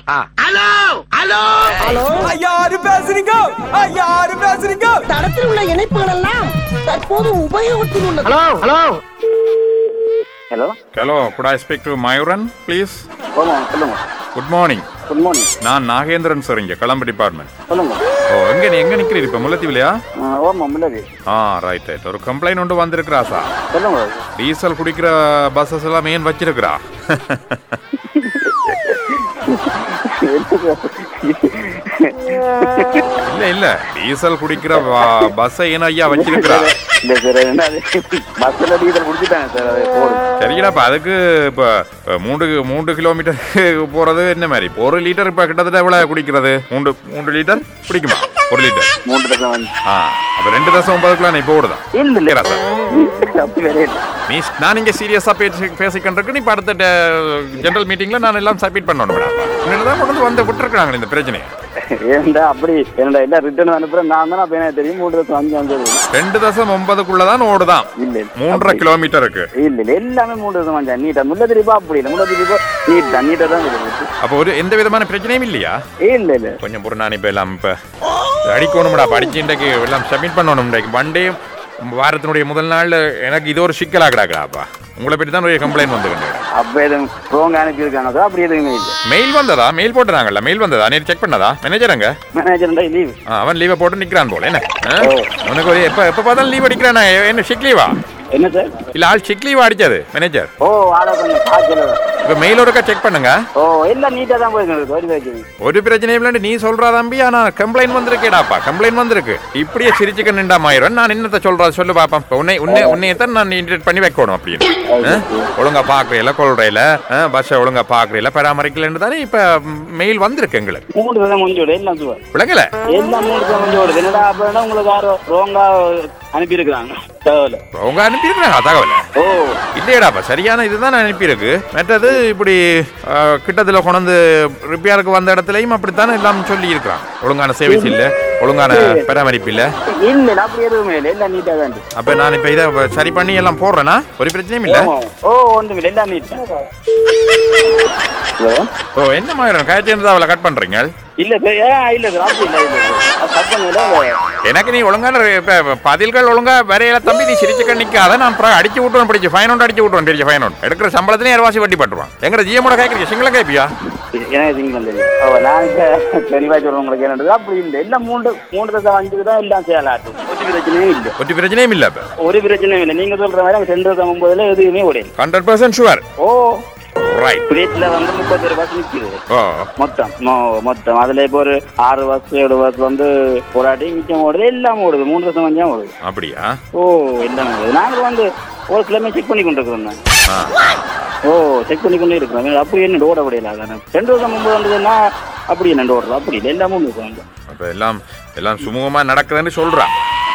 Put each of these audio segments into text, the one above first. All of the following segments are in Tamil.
ஹலோ ஹலோ ஹலோ, யாரு பேசுறீங்க? யாரு பேசுறீங்க? தடத்தில் உள்ள இணைப்புகள் எல்லாம் தற்போது உபயோகத்தில் உள்ளது. Hello hello hello Hello, could I speak to Mayuran, please? சொல்லுங்க. Good morning. Good morning. நான் நாகேந்திரன் சார், இங்கே கலம்பு டிபார்ட்மெண்ட். சொல்லுங்க. எங்க நிக்கிறீர் இப்ப முல்லைத்தீவுலையா? ஓமா முல்லதி. Right right. ஒரு கம்ப்ளைண்ட் ஒன்று வந்திருக்கிறா சார். சொல்லுங்க. டீசல் குடிக்கிற பஸ்ஸஸ் எல்லாம் ஏன் வச்சிருக்கிறா? இல்ல இல்ல, டீசல் குடிக்கிற பஸ்ஸை ஏன் ஐயா வச்சிருக்கிறா? இல்ல சார், என்ன பஸ்ல டீசல் குடிச்சிட்டாங்க சார், அது போடும். சரிங்கடாப்பா, அதுக்கு இப்ப 3 கிலோமீட்டர் போறது என்ன மாதிரி? 1 லிட்டர் இப்ப கிட்டத்தட்ட எவ்வளவு குடிக்கிறது? 3 லிட்டர் குடிக்குமா? 1 லிட்டர் 3 தசம் வந்து. அப்ப 2.9 இப்போ ஓடுதா? இல்ல இல்ல சார், அப்படி வேற இல்ல. நான் இங்க சீரியஸா பேசிக்கிட்டு நீ அடுத்த ஜெனரல் மீட்டிங்ல நான் எல்லாம் சப்மிட் பண்ணணும். தான் கொண்டு வந்து விட்டுருக்காங்க இந்த பிரச்சனையை. ஏன்டா அப்படி என்னடா எல்லாம் ரிட்டர்ன் அனுப்புறேன் நான் தான். அப்ப என்ன தெரியும் 3.5 2.9 ஓடுதான். இல்ல 3.5 கிலோமீட்டருக்கு. இல்ல இல்ல, எல்லாமே 3.5 நீட்டா. முல்லதிரிப்பா அப்படி இல்ல, முல்லதிரிப்பா நீட்டா தான் இருக்கு. அப்போ ஒரு எந்த விதமான பிரச்சனையும் இல்லையா? இல்ல இல்ல, கொஞ்சம் புறநானி இப்ப எல்லாம் இப்ப அடிக்கணும்டா, படிச்சு இன்றைக்கு எல்லாம் சப்மிட் பண்ணணும். மண்டே வாரத்தினுடைய முதல் நாள் எனக்கு இது ஒரு சிக்கலா கிடாக்கடாப்பா. உங்களை பற்றி தான் ஒரு கம்ப்ளைண்ட் வந்துருக்கு. அப்ப எதுவும் ரோங் அனுப்பியிருக்காங்க சார்? அப்படி எதுவுமே இல்லை. மெயில் வந்ததா? மெயில் போட்டுறாங்கல்ல? மெயில் வந்ததா? நேற்று செக் பண்ணதா மேனேஜர்? அங்க மேனேஜர் லீவ். அவன் லீவை போட்டு நிக்கிறான் போல. என்ன உனக்கு ஒரு எப்ப பார்த்தாலும் லீவ் அடிக்கிறானா? என்ன சிக் லீவா? என்ன சார்? இல்ல, ஆள் சிக் லீவா அடிச்சது மேனேஜர். ஆளை கொஞ்சம் காய்ச்சல். இப்ப மெயிலோட செக் பண்ணுங்க. எல்லாம் நீட்டா தான் போயிருக்கு. ஒரு பிரச்சனையும் இல்லை நீ சொல்றா தம்பி. ஆனா கம்ப்ளைண்ட் வந்திருக்கேடாப்பா, கம்ப்ளைண்ட் வந்திருக்கு. இப்படியே சிரிச்சுக்க நின்றா மாயிரம். நான் என்னத்த சொல்றா சொல்லு பாப்பா. உன்னையத்தான் நான் இன்டர்ட் பண்ணி வைக்கணும் அப்படின்னு. ஒழுங்கா பாக்குறீல, கொள்றையில பஸ் ஒழுங்கா பாக்குறீல, பராமரிக்கலன்னு தானே இப்ப மெயில் வந்திருக்கு எங்களுக்கு. 3 முடிஞ்சோட எல்லாம் விளங்கல, எல்லாம் 3 முடிஞ்சோடு. என்னடா அப்ப உங்களுக்கு யாரோ ரோங்கா அனுப்பியிருக்கிறாங்க தகவல். அவங்க அனுப்பியிருக்கிறாங்க தகவல்? இல்லையடாப்பா, சரியான இதுதான் அனுப்பியிருக்கு. மற்றது இப்படி கிட்டத்துல கொண்டு ரிப்பேருக்கு வந்த இடத்துலயும் அப்படித்தானே எல்லாம் சொல்லி இருக்கிறாங்க. ஒழுங்கான சர்வீஸ் இல்ல, ஒழுங்கான பராமரிப்பு இல்ல. இல்ல அப்படி எதுவுமே இல்லை, எல்லாம் நீட்டா தான். அப்ப நான் இப்ப இதை சரி பண்ணி எல்லாம் போடுறேன்னா ஒரு பிரச்சனையும் இல்ல. ஒன்றும் இல்லை, எல்லாம் நீட்டா. என்ன மாதிரி காய்ச்சி அவளை கட் பண்றீங்க? இல்ல சார், இல்ல சார், அப்படி இல்லை. எனக்கு நீ ஒழுங்கான பதில்கள் ஒழுங்கா வரையில தம்பி. நீ சிரிச்சுக்க நிக்காத. நான் அடிச்சு விட்டுருவேன், பிடிச்சி ஃபைன் ஒன்று அடிச்சு விட்டுருவேன். பெரிய ஃபைன் ஒன்று எடுக்கிற சம்பளத்திலே ஏர்வாசி வட்டி பட்டுருவான். எங்க ஜிஎமோட கேட்கறீங்க? சிங்களம் கேட்பியா? எனக்கு சிங்களம் தெரியும். நான் தெளிவா சொல்றேன் உங்களுக்கு. என்னது அப்படி இல்லை, எல்லாம் 3.5 தான் எல்லாம் செய்யலாட்டும். ஒரு பிரச்சனையும் இல்லை. ஒரு பிரச்சனையும் இல்ல. ஒரு பிரச்சனையும் இல்லை. நீங்க சொல்ற மாதிரி 2.9 எதுவுமே உடையும். 100% ஷுவர். ரைட். பிரேட்ல வந்து 31 பஸ் நிற்குது மொத்தம். அதுல இப்போ ஒரு 6 பஸ் 7 பஸ் வந்து போராட்டி மிச்சம் ஓடுது. எல்லாம் ஓடுது, 3.5 ஓடுது. அப்படியா? எல்லாம் ஓடுது. நாங்கள் வந்து ஒரு கிலோமே செக் பண்ணி கொண்டு இருக்கிறோம். செக் பண்ணி கொண்டே இருக்கிறோம். அப்படி என்ன ஓட முடியல. 2.9 வந்ததுன்னா அப்படி என்ன ஓடுறோம்? அப்படி இல்லை, எல்லாமே இருக்காங்க. அப்ப எல்லாம் சுமூகமா நடக்குதுன்னு சொல்றா.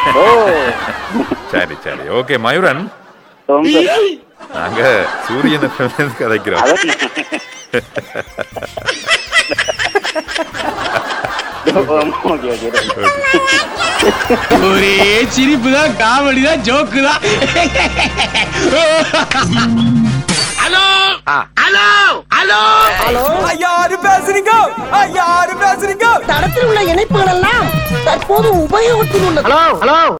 சரி சரி, ஓகே மயூரன். நாங்க சூரியனை கதைக்கிறோம். ஒரே சிரிப்பு தான், காமெடி தான், ஜோக்கு தான். ஹலோ ஹலோ ஹலோ ஹலோ, யாரு பேசுறீங்க? யாரு பேசுறீங்க? தடத்தில் உள்ள இணைப்புகள் எல்லாம் தற்போது உபயோகத்தில் உள்ளது. Hello hello